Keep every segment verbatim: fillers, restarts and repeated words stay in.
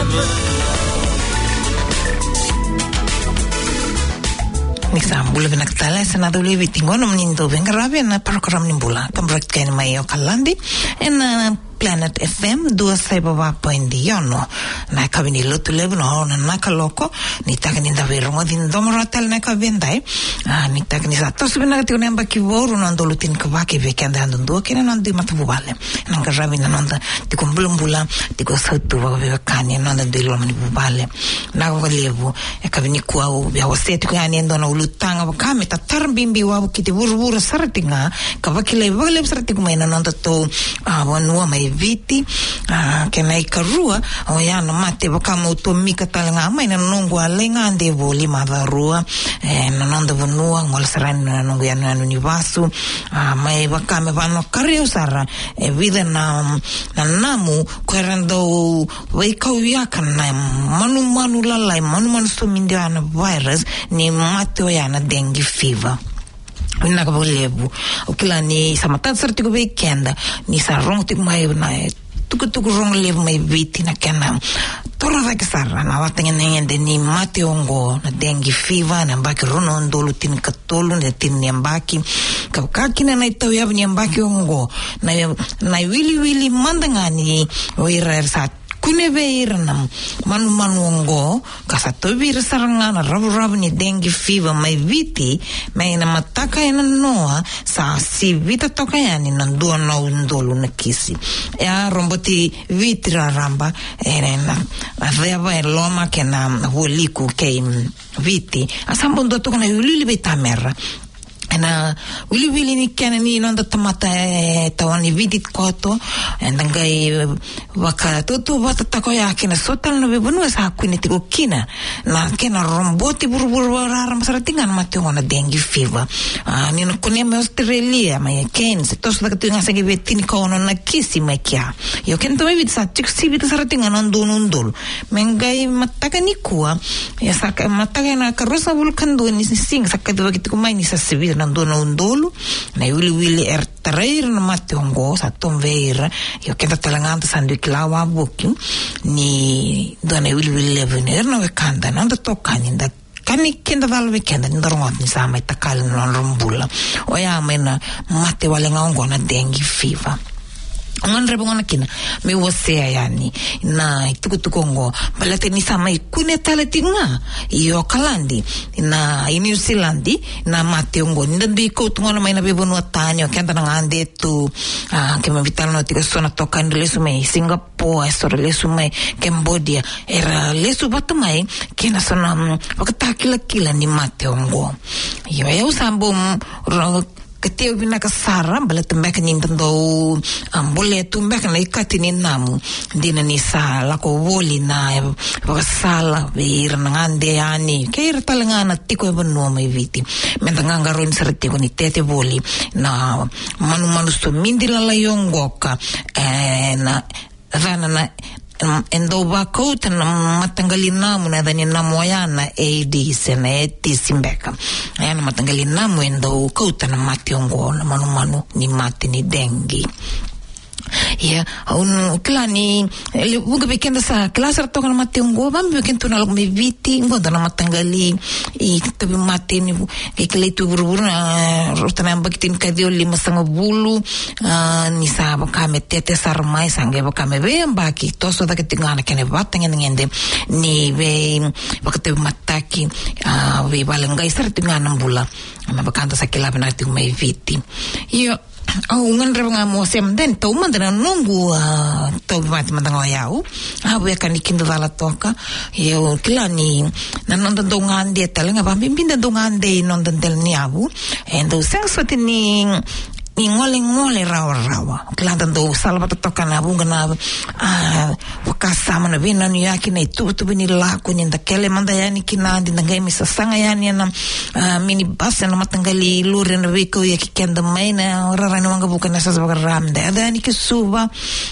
Nixam bula binagtala sa naduli vitingo no mnindo bengarabe na program ni bula kamrak kani mayo kalandi en Planet F M dua saibawa poindi yono na kabini lotu lebu no na nakaloko ni takani da verongo din domratal na kabendai ni takani sa to subina ti onemba ki voru no ndolutin kabaki vekanda ndo kena no ndi matubale na ngarabi na nonda ti kumbulumbula ti ko sautu wa vekani no nda ndilo mani bubale na ko lebu e kabini kwa u ya waseti ko yani ndo na ulutanga bakame ta tarbimbi wa kiti buruburu sartinga kabaki lebu lebu sartinga mai na nonda to wanu mai viti uh, kena ikarua o yana mate bakamo to mika talanga mai na nungu alenga ande voli mavarua eh, na nonda vanua ngol sarani na nungu yana univasu uh, mai bakame vano kario sara e vida na na namu kwerando waikau yaka na manu manu lalai manu manu sumindiana virus ni mate o yana dengue fever Wina ka lebu o kila ni samata sarti ko weekend ni sa rong tik mai na tuku tuku rong lebu mai viti na kana tora va kisara na watenga ngende ni mate ongo na dengue fever na mbaki rono ndolu tin katolu na tin nyambaki ka kakina na ito ya nyambaki ongo na na wili wili mandangani oira sa kune veirnam manu manu ongo kasa to vir sarangana rabu rabu ni dengue fever mai viti mai na mataka ina noa sa si vita toka yani na ndo na undolu na kisi ya romboti vitra ramba ere na aveva e loma che na voliku ke viti asambo ndo toka na yulili betamerra na wili wili ni kena ni nonda tamata e tawani vidit koto ndangai waka tutu wata tako ya kena sotal no bebunu sa kwini tiko kina na kena romboti buruburu rara masaratingan matyo na dengue fever ni no kunia me Australia ma ken se tos da tinga segi vetini kono na kisi ma kya yo ken to vid sa tik sibit saratingan ondu nundul mengai mataka ni kuwa ya saka mataka na karosa vulkan do ni sing saka do kitiko mai ni sa sibit nando na undolo na wili wili er trair na mate ongo sa tom veira yo kenda talanganta sandu kilawa boki ni do na wili wili levener na wekanda na ndo tokani nda kani kenda val wekenda nda rongot ni sama itakali na rombula oya mena mate wale ongo na dengue fever ngon rebo ngona kina me wosea yani na tukutukongo balate ni sama ikune talati nga iyo kalandi na New Zealand na mate ongo ndi ko tungona mai na bebonu atani okenda na ngande tu ah kema vitalo no tiko sona toka lesu mai Singapore so lesu mai Cambodia era lesu batumai kina sona wakatakila kila ni mate ongo iyo ya usambo Kati ubina kasara bala tumbek ni ndo ambole tumbek na ikati ni namu dina ni sa lako woli na wakasala vir ngande yani kair talangana tiko ebonu mai viti mentanga ron sarti ko ni tete woli na manu manu sto mindila la yongoka eh na vana na endo bako tan matanggalin namu na dani namu ayana A D S na eti simbeka ayana matanggalin namu endo ko tan mati ongo na manu manu ni mati ni dengue ya un klani buga bekenda sa klasar to kan mate ngo bam bekenda na me viti ngo na matanggali i tabi mate ni e kletu burbur na rotana bakitin kadio lima sanga bulu ni sa bakame tete sarmai sange bakame be baki to so da ketingana kene batanga ngende ni be bakate mataki we balangai sartingana bula ma bakanta sa kilab na ti me viti io Oh, ngan reba nga mo sem den to man den nungu to mat man nga yau ah we kan ikin dala toka yo klani nan non do ngande talenga ba bimbinda do ngande non den del niabu endo senso tini ngole ngole rawa rawa klanda do salva toka na bunga na ah wakasa mana vina ni yake na tu tu bini la ko ni ndakele manda yani kinandi ndangai misa sanga yani na mini bus na matangali lure na wiko yake kenda maina ora rani wanga buka na sasa ramda adani kisuba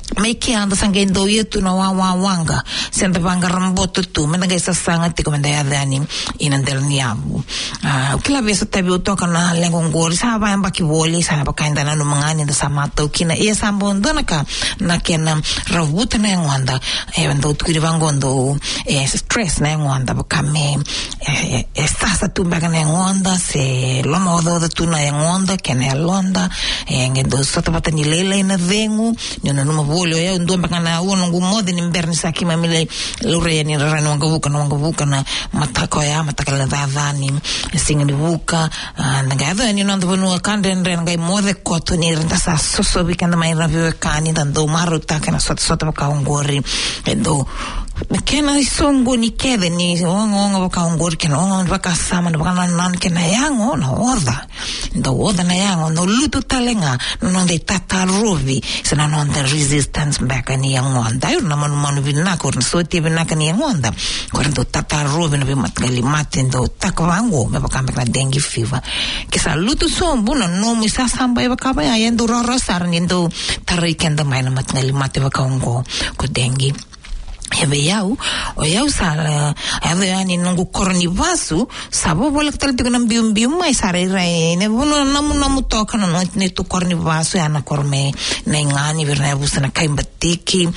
mai ke anda sangen do yetu na wa wa wanga senta vanga ramboto tu mena ga sanga ti komenda ya dani ina del niabu ah kila vez tabi utoka na lengo ngori sa ba amba ki voli sa ba kainda na no mangani da samato kina e sambondo na ka na kena ravuta na ngwanda e ndo tukiri vangondo e stress na ngwanda ba kame e sasa tu ba na ngwanda se lo modo da tu na ngwanda kena londa e ngendo sota bata ni lele na vengu ni no no volio ya ndo ba kana uno ngumode ni mberni saki mamile lure ni rano ngavuka no ngavuka na matako ya matakala davani singa ni vuka na gava ni no ndo no kande ndren ngai mode koto ni renda sa soso bikanda mai ravio kani dando maru takana sota sota ka ngori endo kena isongo ni keve ni ongo ka ngori kena ongo baka sama no baka nan kena yango no oda ndo oda na yango no lutu talenga no de tata rovi sana no the resistance back ni yango anda io na manu manu vinna korn so ti vinna kani yango anda korndo tata rovi no be matgali matendo takwango me baka me dengue fever ke sa lutu sombu no no mi sa samba e baka ba yendo roro sar ni ndo tarai kenda mai na matgali mate baka ngo ko dengue hebe yau o yau sala ave ani nungu koroni vasu sabo bolak tal tigo nam bium bium mai sare rai ne buno namu namu toka no ne tu koroni vasu ana korme na ngani verna busana kai batiki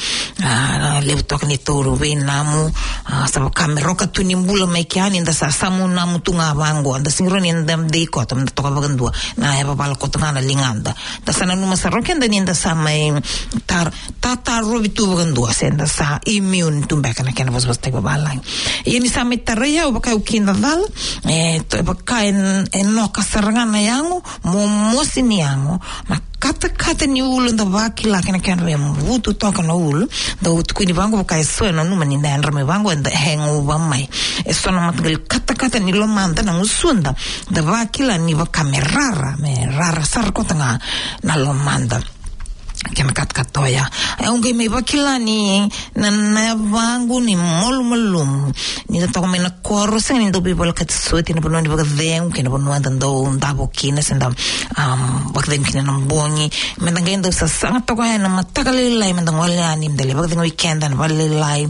a le toka ni toru ve namu sabo kamero ka tu nimbula mai kiani nda sa samu namu tunga vango nda singroni ndam de ko tam toka bagandua na eba bal ko tanga na linganda da sana numa saroken da ninda sa mai tar tata robi tu bagandua senda sa imi tumbeka na kena was tego balang ini samit taraya o baka ukinda dal eh to baka en en no kasarangan na yango mo mosini yango ma kata kata ni ulu nda vakila kena kena we vutu toka no ulu da utu kuni vango baka so no numa ni ndra me vango nda hengo va mai e sono matgal kata kata ni lo manda na musunda da vakila ni baka merara me rara sarko tanga na lo manda kena kat katoya aunque me bakila ni na na vangu ni mol molum ni da to mena corro sen ni do bibol kat suti ni bono ni baka vem que no bono andando ndabo kina senda um baka vem kina namboni me ngendo sa sanga to ga na matakali lai me ngole ani mdele baka den weekend an vale lai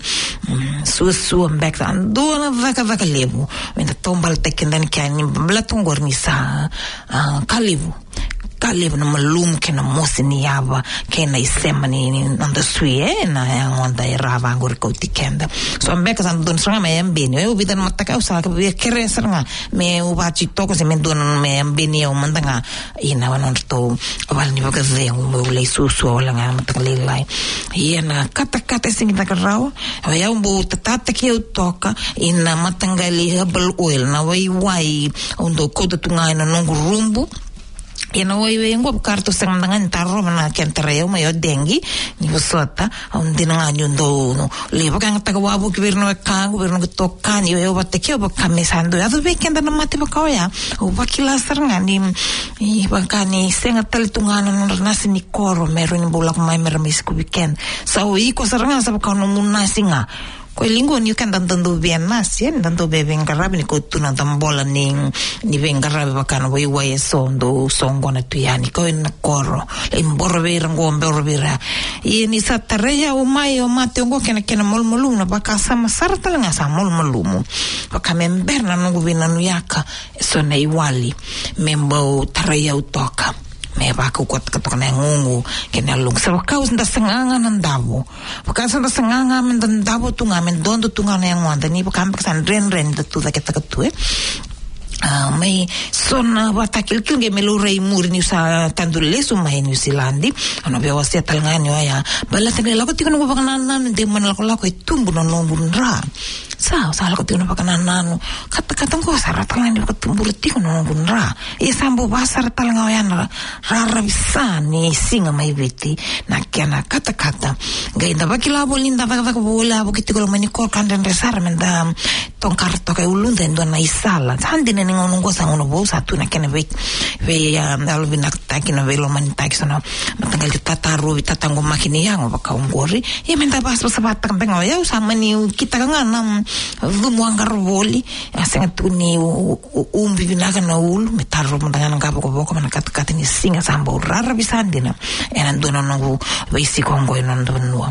su su back dan do na vaka vaka levo me da tombal tekendan kani blatongor ni sa kalivu kaliv na malum ke na mosini yava ke na isema ni nanda sui eh na yang onda irava angor ko tikenda so ambeka san don sanga me ambeni eu vidan mataka usala ke kere sanga me ubachi toko se me don me ambeni o mandanga ina wanon to wal ni baka ze mo le susu wala nga mataka le lai ina kata kata singa ka raw ya umbo tata ke utoka ina matangali herbal oil na wai wai ondo ko tunga ina nongo rumbu ina wai wengo kartu sang dengan taro mana kentere ma yo dengi ni busota on dinanga nyundo no le baka ngata wa bu governo ka governo to kan yo yo batte ke baka mesando ya do weekend na mate baka ya o bakila sarnga ni i baka ni senga tal tungana no nasi ni koro mero ni bulak mai mermis ku weekend sa o i ko sarnga sa baka no munasinga ko lingo ni kan dando bien nas yen dando be vengarab ni ko tuna tambola ni ni vengarab bakana wai wai sondo songo na tuyani ko en koro en borbe rango borbe y ni satareya o mai o mate ngo kena kena mol molum na baka sama sarta nga sa mol molum baka memberna no gubina no yaka so na iwali membo tareya utoka me baka ukot katok na ngungu kena lung sa kaus nda sanganga nandavo baka sa nda sanganga men nandavo tunga men dondo tunga na yang wanda ni baka mbaka ren ren da tu da kita katu eh Uh, may son watakil kilge melurei muri ni sa tandule su mai New Zealand ano be wasi talngani ya bala tene lako tikono bakananan de man lako lako itumbu no nombun ra sa sa lako tikono bakananan kata kata ko sara talngani ko tumbu tikono nombun ra e sambo basar talngao ya ra ra bisa ni singa mai viti na kana kata kata gainda bakila bolinda baka bola bukiti ko mani ko kanden resar menda tongkar to kai ulunda ndo na isala handine ni ngono ko sa ngono bo sa tu na kene ve ve al vinak ta kina ve lo man ta kisana matangal tata ro tata ngo makini yang baka ungori ya menta pas sabat kan pengo ya sama ni kita kan nam vumuangar voli asenga tu ni umbi vinaga na ul metarro mandangan ngabo ko boko man kat kat ni singa sambo rara bisandina enan dono no ve si kongo non donua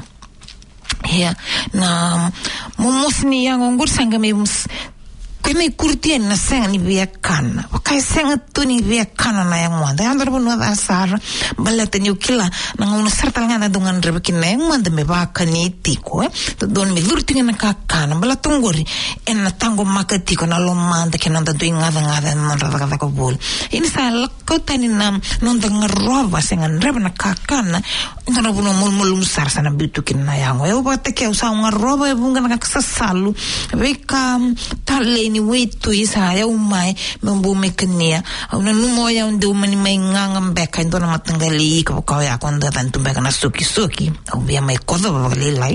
ya na momosni yang ongur sanga me kene kurtien na senga ni via kana wakai senga tu ni via kana na yang wanda andar bunu asar balata ni ukila na ngona sarta ngana dungan rebeki na yang wanda me baka ni tiko eh don me vurtinga na kakana balata ngori en na tango maka tiko na lo manda ke nanda du ngada ngada non rada ngada ko bol ini sa lakko tani na non da ngroba senga reba na kakana ndana bunu mul mul sar sana bitu kin na yang e bata ke usa ngroba e bunga na kasasalu veka tale ni wetu isa ya umai membu mekenia una numo ya unde umani mainga mbeka ndona matangali ko ko ya konda tantu mbeka na suki suki au bia mai kodo bale lai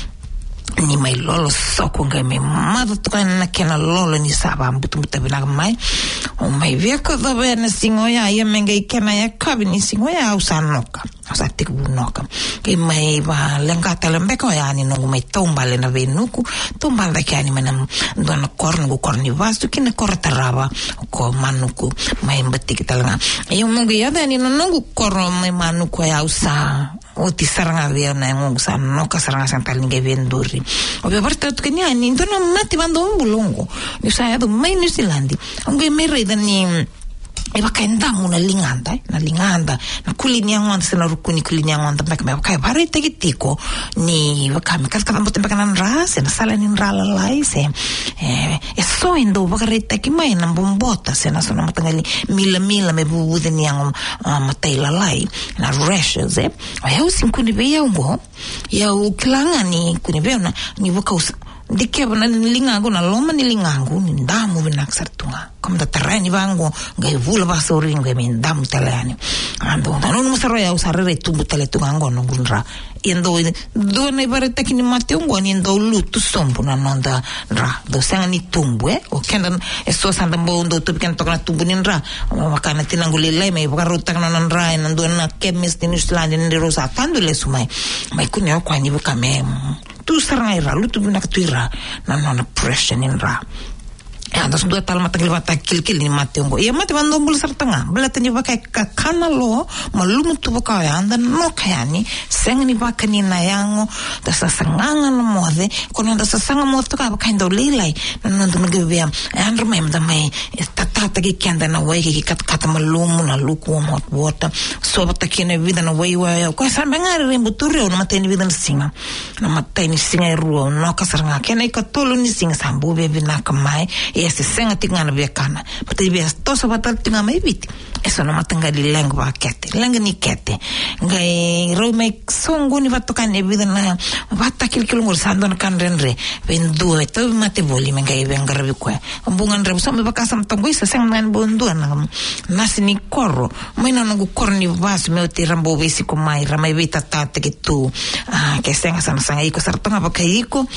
ni mai lolo soko ngai me madu to na kena lolo ni saba mbutu mbuta bina mai o mai via ko do bene singoya ya mengai kena ya kabini singoya usanoka asa tiku noka ke mai ba lengata lembeka ya ni no mai tomba le na venuku tomba da ke ani manam dona korn go korni vastu kina kortaraba ko manuku mai mbati kitalanga e mo ge ya ni no no korro mai manuku ya usa o ti saranga via na ngo sa no ka saranga santal ni ge venduri o be porta tu kenya ni dona mati bando un bulongo ni sa ya do mai New Zealand ngue me reda ni e baka endamu na linganda eh? na linganda na kulini yang wanda sena rukuni kulini yang wanda baka me baka bare tegi tiko ni baka me kata mbote baka nan rase na sala ni rala lai se eh e so endo baka reta ki mai na bombota sena sona matangali mila mila me bubude ni yang uh, mataila lai na rashes eh ai usin kuni be yango ya uklanga ni kuni be na ni baka dikya bana lingangu na loma ni lingangu ni ndamu benak sartunga kom da terreni vango ngai vula basori ngai min dam telani ando non mo saro ya usarre tumbu tele tungango no gunra endo do ne bareta kini mate ungo ni ndo lutu sombu na nonda ra do sanga ni tumbu eh o kendan esso sanda mbondo to ken tokna tumbu ni ra makana tinanguli lai mai bakaruta kana non ra ndo na kemis ni Island ni rosa kandule sumai mai kunyo kwa ni bakame tu sarai ra lu tu nak tuira na na pressure ni ra ya das dua tal mata glivata kil kil ni mate ngo ya mate bando bul sartanga belata ni baka kana lo malum tu baka ya anda no kayani seng ni baka ni na yango das sanganga no mode kono das sanga mo to ka baka ndo lilai no ndo ngebe ya and remember mai tata ki kenda na way ki kat kat malum na luku mo water so bata ki na vida na way way ko sa mangari rimbu turre no mate ni vida singa no mate ni singa ru no ka saranga kenai ka tolu ni singa sambu be bina kamai ese senga tingana bekana pati be to so batal tinga mai bit eso no matanga di lengua kete lenga ni kete ngai ro me songo ni vatto kan e vida na vatta kil kil ngol sando na kan renre ben due to mate voli me ngai venga rebi ko ambungan rebi so me bakasam tongo isa senga nan bondu na nasi ni korro mai na ngo korni vas me ti rambo vesi ko mai ramai vita tate ke tu ke senga sana sanga iko sartonga bakaiko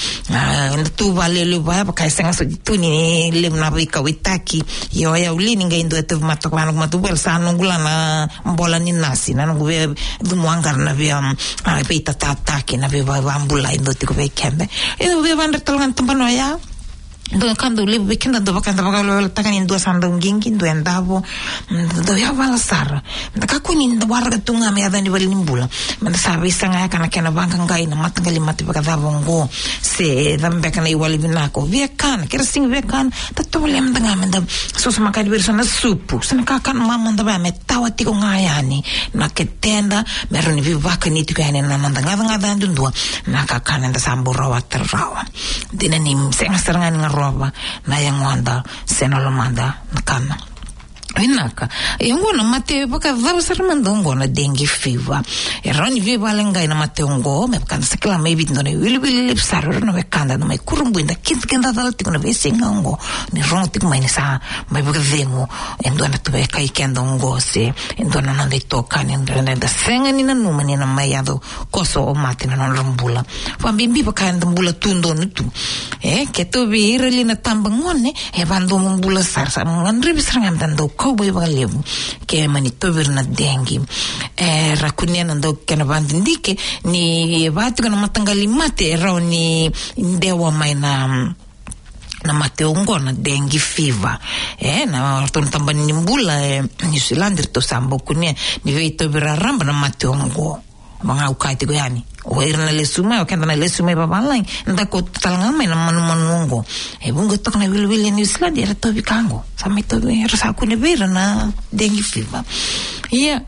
tu vale lu va bakai senga so tu ni le na vika witaki yo ya ulini ngai ndo te mato kwa ngma tu belsa nungula na mbola ni nasi na ngu ve du mwangar na via a peita tata ke na ve va ambula ndo te ko ve kembe e ve vandar talgan tampano ya do kando libu bekenda do bakanda bagalo takani ndo sanda ngingi ndo endavo do ya vala sar ndaka kuni ndo warga tunga me adani wali nimbula manda sabe sanga kana kana banga ngai na matangali mati bakada bongo se dambe kana iwali binako via kana kera sing via kana tato wali mdanga menda so sama kadi bersana supu sana kakan mama ndaba me tawati ko ngayani na ketenda meroni vivaka ni tikane na manda ngada ngada ndundwa na kakana nda sambura watrawa dinani senga seranga roba na yang wanda senolo manda kana Inaka, e ngona Mateo baka vava saramando ngona dengue fever. E rani viva lenga ina Mateo ngo, me kan sakla maybe ndone wili wili lip saru no me kanda no me kurumbu inda kit kenda dal tiko no vesi ngo ni ron tiko mai sa mai baka vemo endona tu kai kenda ngo se endona na de toka ni ndona da senga ni na numa ni na mai ado koso o mate na non rombula. Fa bimbi baka ndambula tundo nutu. E ke to vi ireli na tambangone e vando mbula sarsa ngandri bisrangam dando Kobe Valevu, che è manitover na dengue. Eh, Rakunia ando che na bandindike, ni vatu na matangali mate, ero ni ndewa mai na na Mateo ngona dengue fever. Eh, na orton tambani nimbula, eh, New Zealand to sambo kunia, ni veito vera ramba na Mateo ngo. Mga ukai tigo yani. O era na lesuma, o kenda na lesuma babalai, ndako talangame na manu manungo. E bungo tok na wilwili New Zealand era tobi kango. Sama ito era sa kune vera na dengue fever. Ia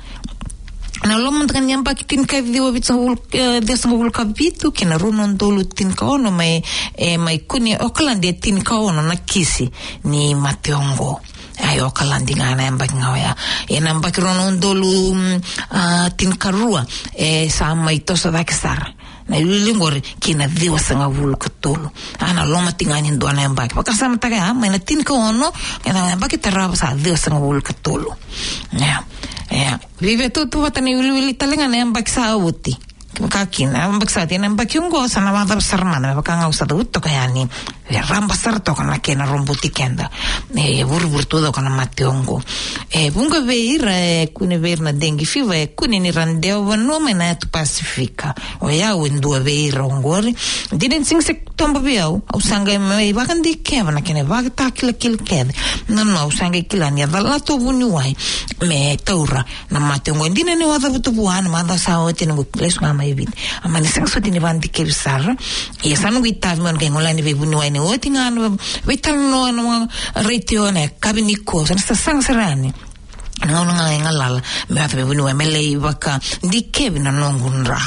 na lomon kan nyamba kitin ka video bitsa hul desa hul kabitu kina runon dolu tin ka ono mai e mai kuni Auckland e tin ka ono na kisi ni Mateongo. Ayo kalandinga na mbak ngawaya e na mbak ronon dolu uh, tin karua e sa mai tosa dakisar na lingor kina diwa sanga vul katolo ana loma tingani ndo na mbak pakasa mataga mai na tin ka ono kana mbak taraba sa diwa sanga vul katolo ya ya vive tu tu watani wili talenga na mbak sa uti kakina mbak sa tin mbak yungo sana wada sarmana bakanga usada utto kayani ramba sarto kana kena rombuti kenda e burbur todo kana Mateongo e bunga veira kune verna dengue fever e kune ni randeo no mena tu Pacifica o ya wendu veira ngori didn't sing se tomba biao usanga me bakandi kevana kene bagta kila kil ked no no usanga kilani dalla to bunuai me taura na Mateongo ndine ne wada butu buana manda sao tene go place ngama evit amani sangso tine bandi kebisar e sanu gitav mon kengola ni bunuai o tingano vitano no retione kabiniko sa sangsarani no no ngalala me ave bunu emele baka dikebina nongunra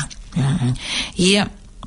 ia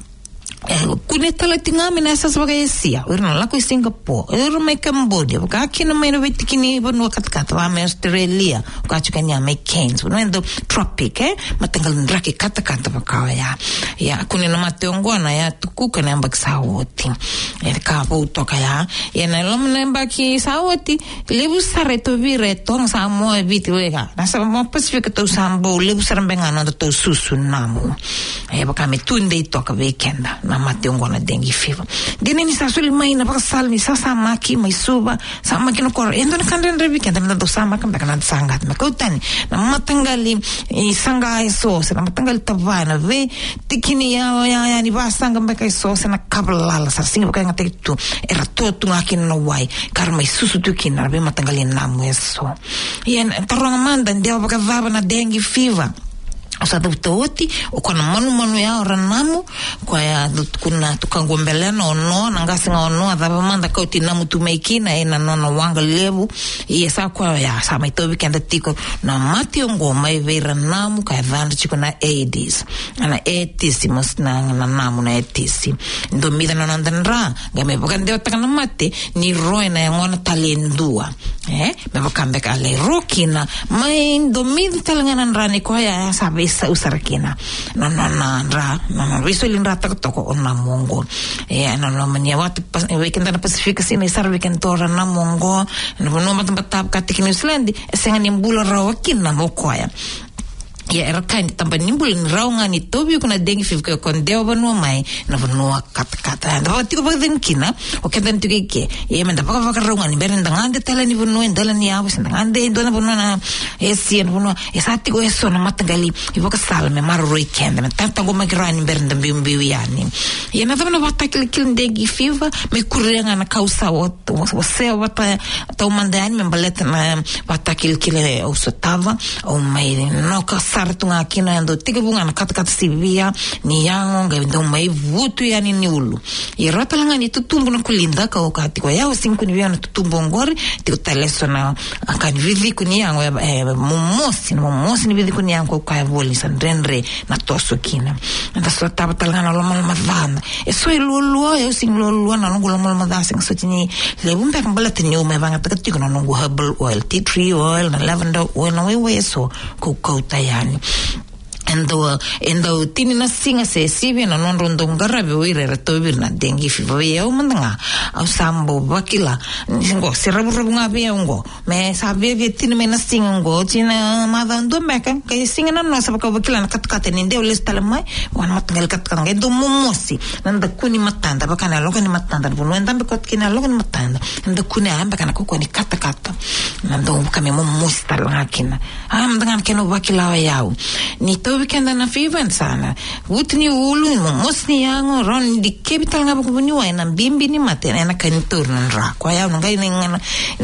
kune tala tingame na sa sebagai sia urna la ko Singapore ur me Cambodia ka kina me no vitikini bunu katkat wa me Australia ka chukanya me Cairns no endo tropic eh matangal ndraki katakata baka ya ya kune no Mateongo na ya tukuka na mbak sawoti e ka po toka ya ya na lom na mbaki sawoti lebu sare to vire tong sa mo vitwega na sa mo Pacific to sambo lebu sarbenga no to susunamu e baka me tunde toka weekenda na Mateongo na dengue fever dine ni sa suli mai na pasal ni sa sama ki mai suba sama ki no kor endo na kandren rebi kenda na do sama kam kana sangat na kautani na matangali i sanga eso se na matangali tavana ve tikini ya ya ya ni ba sanga mbaka eso se na kablala sa singa baka ngate tu era to tu ngakin no wai kar mai susu tu kin na be matangali namu eso yen taronga manda ndio baka vava na dengue fever osa tauti o kana manu manu ya ora namu kwa ya kuna tukangombelea no no nangasinga no adaba manda kauti namu tumeikina ina no no wanga levu i sa kwa ya sa mai to weekend tiko na Mateongo mai vera namu ka vanda chiko na AIDS ana etísimos na na namu na etisi ndo mida na nandra game bokande otakana mate ni roina ngona talendua eh me bokambe ka le rokina mai ndo mida talangana rani kwa ya sabe sa usarakina no no no ra no no riso linra toko on na mongo e no no mania wat weekend na Pacifica sina sar weekend tora na mongo no no matap katik New Zealand senga nimbula rawakina mokoya ya era kain tamba nimbul raunga ni tobi kuna dengue fever kon deo banu mai na banu kat kata da tiko ba den kina o kedan tike ke e menda ba ba raunga ni beren dangande tala ni banu endala ni awes dangande dona banu na esien banu esati go eso na matangali i boka salme maro weekend na tanta go magrani beren dambi mbi yani e na banu ba takil kil dengue fever me kurrenga na causa o o se o ta ta mandani me baleta na ba takil kile o sotava o mai no ka sartunga kina ndo tiga bunga na kata kata sivia ni yango nga ndo mai vutu yani ni ulu i rata langa ni tutumbu na kulinda ka wakati kwa yao sinku ni vya na tutumbu ngori tiko taleso na akani vivi kuni yango eh, mumosi na mumosi ni vivi kuni yango kwa voli sandrenre na toso kina nda so taba talanga loma loma vana e so i lulua yao sing lulua na nungu loma loma dasa nga so tini lebumbe kambala tini ume vanga taka tiko na nungu herbal oil, tea tree oil na lavender oil na wewe so kukauta yani endo endo tini na singa se sivi na non rondo ngarabe wire retobi na dengue fever ya umanga au sambo bakila ngo serabu rabu ngabe ngo me sabe vi tini me na singa ngo tina madando meka kay singa na no sabaka bakila na katkate ninde ules talamai wana matngal katkanga endo mumosi nanda kuni matanda bakana logo ni matanda bunu ndambe kotkina logo ni matanda nda kuni amba kana koko ni katakata nando kame mumosi talakina am dangan keno bakila yao ni to weekend na fever sana utni ulu mosni yango ron di capital ngaba kubuni wa na bimbi ni mate na kanitur nra kwa ya ngai ngana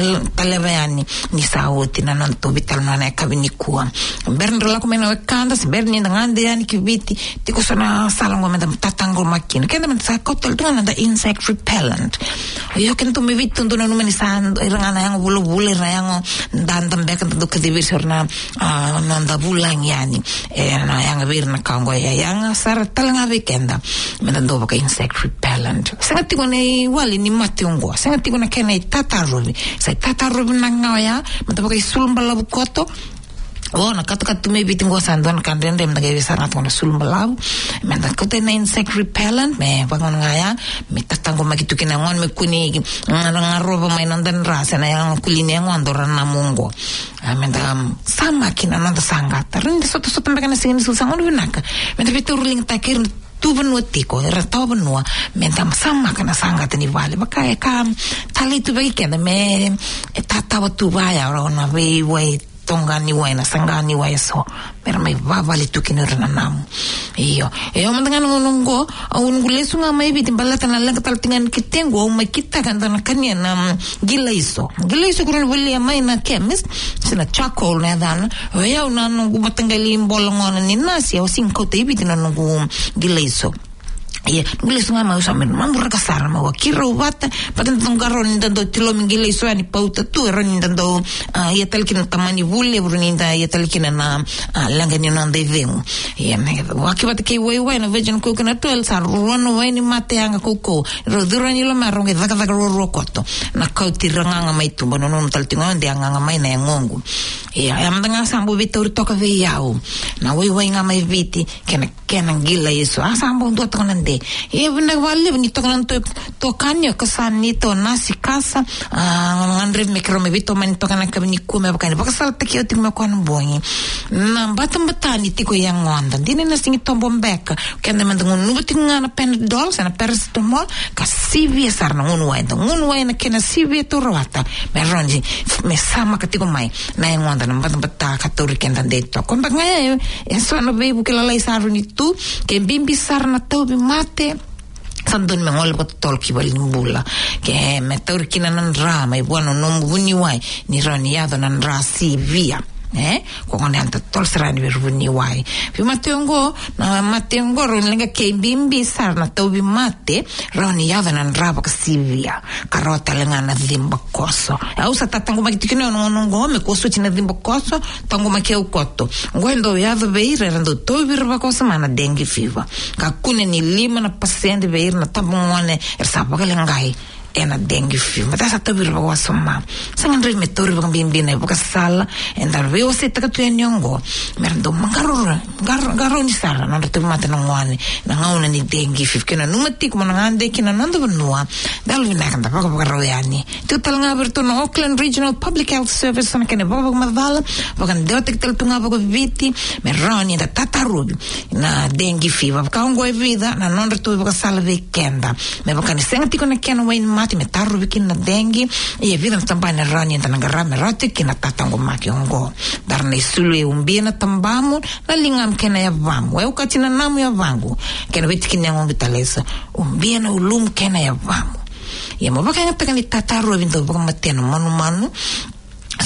talevani ni sauti na non to vital na kabini kuwa bernro la kumena kanda berni ngande yani kibiti tiko sana salango menda tatango makina kenda men sa kotel tu na insect repellent yo ken to me vitu ndo no meni san ngana yang bulu bulu yang dandam bek ndo kedibir sorna nanda bulang yani na yang bir na kango ya yang sar talanga weekenda menda baka insect repellent sangati ko nei wali ni mate ungo sangati ko na kena tatarubi sai tatarubi na ngaya menda baka sulmbala bukoto oh na kata kata me biting go sandon kandren dem daga bisa ngat ngona sulmbala menda ko na insect repellent me bangon ngaya me tatango magitu kina ngon me kuni ngaroba mai nandan rasa na yang kulini ngon doran na mungo menda sama kina nanda sangata rende soto soto mbekana singin sulsangon winaka menda bitur ling takir tu benua tiko ratau benua menta sama kana sangata ni vale baka ka tali tu bagi kena me tata tu baya ona we we tonga ni waina sanga ni waiso per mai va vale tu kina ranam iyo e o mandangan ngonongo au ngulesu nga mai bitin balata na lang tal tingan kitengo mai kita kan na kanya na gila iso gila iso kuran wali mai na chemist sina charcoal na dan we au na ngu matangali bolongon ni nasi au cinco te bitin na ngu gila iso iya ngulis nga mau samen mamur kasar mau kiro bata paten tonggaron dando tilo mingile iso ani pauta tu ron dando ia talkin tamani bulle bruninda ia talkin na langani non de vem ia me wakibat ke wei wei na virgin coconut oil sar ruano wei ni mate anga koko ro durani lo marro nge vaga vaga ro rokoto na kauti ranga mai tu bono non taltingon de anga mai na ngongu ia am danga sambu vitor toka ve yao na wei wei nga mai viti kena kena gila iso asambu ndo tonande e benda wale ni tokan to to kanyo kasan ni to nasi kasa ngandre mikro me bito man to kana kabini ku me bakani bakasal te kio tikma kon bongi na batam batani tiko yang onda dine na singi tombo mbeka kende man ngun nuti ngana Panadol sana paracetamol ka sivia sarna ngun waenda ngun waenda kena sivia to rota me ronji me sama katiko mai na ngonda na batam bata ka to rikenda detto kon bangaya e so no bebu ke la lai saru ni tu ke bimbi sarna to bi mate sandon me ngol ko tolki bal nimbula ke me torkina nan rama e buono non vuni wai ni roni yado nan rasi via eh ko ngone anta tol serani ber vuni wai fi matengo na matengo ron lenga ke bimbi sarna to bi mate roni yado nan raba kasivia karota lenga na dimba koso au sa tatango magitikino no ngo me koso tina dimba koso tango make u kotto ngwendo yado beire rando to bi raba koso mana dengue fever ka kune ni lima na paciente beire na tabone er sabaka lengai ena dengue fever ta sa to bi raba koso ma sangan re metori bang bimbi na buka sala endar we o seta ka tu nyongo merndo mangarora gar garo ni sara na to mate na ngwane na ngauna ni dengue fever kena numati ko na ngande kena nando benua dal vina kan ta ko garo yani total nga berto no Auckland Regional Public Health Service na kena baba madala bakan detek tel tunga bako viti meroni da tatarubi na dengue fever ka ngo vida na non reto baka sala weekenda me bakan sengati ko na kena wain mati me tarubi kin na dengue e vida tambah na rani na ngarame rati kin na tatango maki ngo dar na sulu e umbia na tambamu na lingam kena ya vamu e ukatina namu ya vangu kena viti kin ya ngongi talesa umbia na ulum kena ya vamu ya mabaka ngata kan tatarubi ndo baka mateno manu manu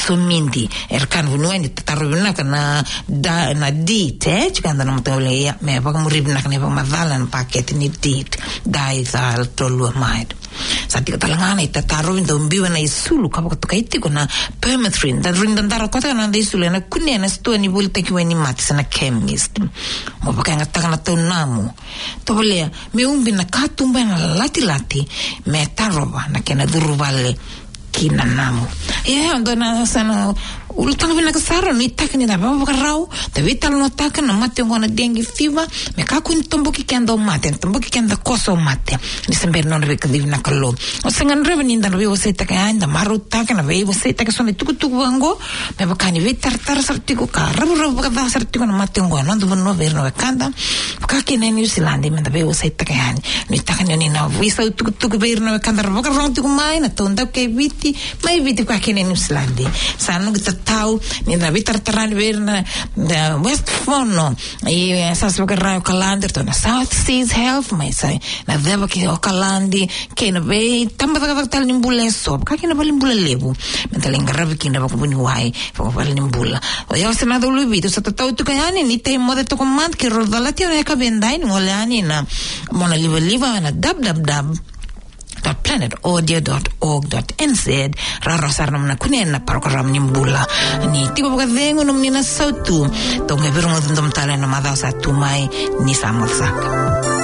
sumindi erkan vunueni tatarubna kana da na dit eh chikanda na mtole ya me pa muribna kana pa madalan paket ni dit dai zal tolu maid sati katalangana itataru ndo mbiwa na isulu kapa kutukaiti kuna permethrin da rindandara kota na isulu na kunia na stu ni bulta kiwa ni mati na chemist mo baka ngataka na tonamu tolea me umbi na katumba na lati lati me taroba na kena duruvale kina namu e ando na sana ultanga vina kasara no itaka ni na baba karau te vital no taka na mate ngona dengue fever me ka kun tomboki kendo mate tomboki kendo koso mate ni sember non re kadivina kallo o sengan reveni nda no se taka anda maru taka na ve se taka sone tuku tuku wango me baka ni vitar tar sartiku ka rabu rabu ka sartiku na mate ngona ndo no ver no kanda ka kene New Zealand me da ve se taka yani ni taka ni na visa tuku tuku ver no kanda rabu ka ronti ku mai na tonda ke viti mai viti ka kene New Zealand sanu tau ni na vitar tarani ver na the West Fono e sa so raio calendar to na South Seas Health mai sai na deva ki o calandi ke na ve tamba ka tal nimbula so ka ke na balimbula lebu mentale ngarabi ki na ba ko buni wai ko balimbula o yo se na do lubido sa tau tu kayani ni te mo de to command ki rodalati o ka bendai ngole ani na mona liva liva na dab dab dab planet audio dot org dot n z rara sarnam na kunena program nimbula ni tipo boka vengo nom ni na sautu tonga vermo dum tale na madasa tu mai ni samosaka